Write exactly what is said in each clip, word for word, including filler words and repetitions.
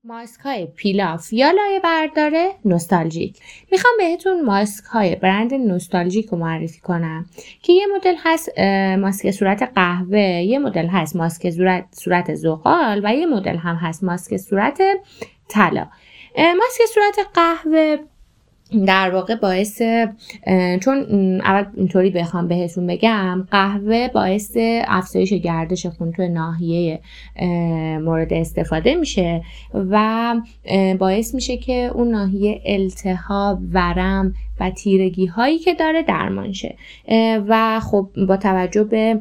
ماسک های پیلاف یا لایه برداره نوستالژیک. میخوام بهتون ماسک های برند نوستالژیک رو معرفی کنم که یه مدل هست ماسک صورت قهوه، یه مدل هست ماسک صورت صورت زغال و یه مدل هم هست ماسک صورت طلا. ماسک صورت قهوه در واقع باعث، چون اول اینطوری بخوام بهتون بگم، قهوه باعث افزایش گردش خون تو ناحیه مورد استفاده میشه و باعث میشه که اون ناحیه التهاب، ورم و تیرگی هایی که داره درمان شه و خب با توجه به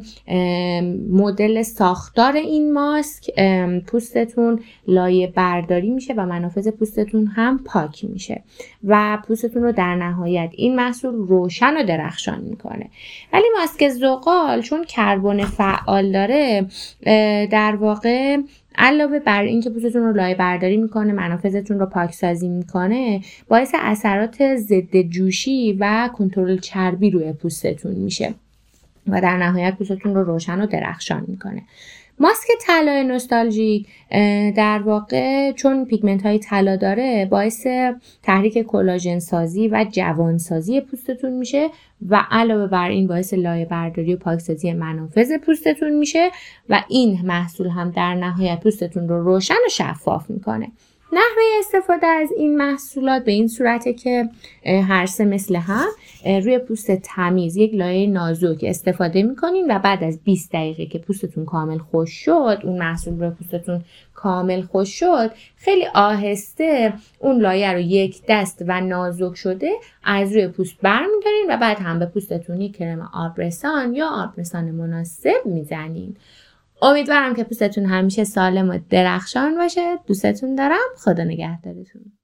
مدل ساختار این ماسک پوستتون لایه برداری میشه و منافذ پوستتون هم پاک میشه و پوستتون رو در نهایت این محصول روشن و درخشان میکنه. ولی ماسک زغال چون کربن فعال داره، در واقع علاوه بر اینکه پوستتون رو لایه برداری میکنه، منافذتون رو پاکسازی میکنه، باعث اثرات ضد جوشی و کنترل چربی روی پوستتون میشه و در نهایت پوستتون رو روشن و درخشان میکنه. ماسک طلای نوستالژیک در واقع چون پیگمنت های طلا داره، باعث تحریک کلاژن سازی و جوان سازی پوستتون میشه و علاوه بر این باعث لایه برداری و پاکسازی منافذ پوستتون میشه و این محصول هم در نهایت پوستتون رو روشن و شفاف میکنه. نحوه استفاده از این محصولات به این صورته که هر سه مثل هم روی پوست تمیز یک لایه نازک استفاده میکنین و بعد از بیست دقیقه که پوستتون کامل خوش شد، اون محصول روی پوستتون کامل خوش شد، خیلی آهسته اون لایه رو یک دست و نازک شده از روی پوست برمیدارین و بعد هم به پوستتون یک کرم آبرسان یا آبرسان مناسب میزنین. امیدوارم که پوستتون همیشه سالم و درخشان باشه. دوستتون دارم. خدا نگهدارتون.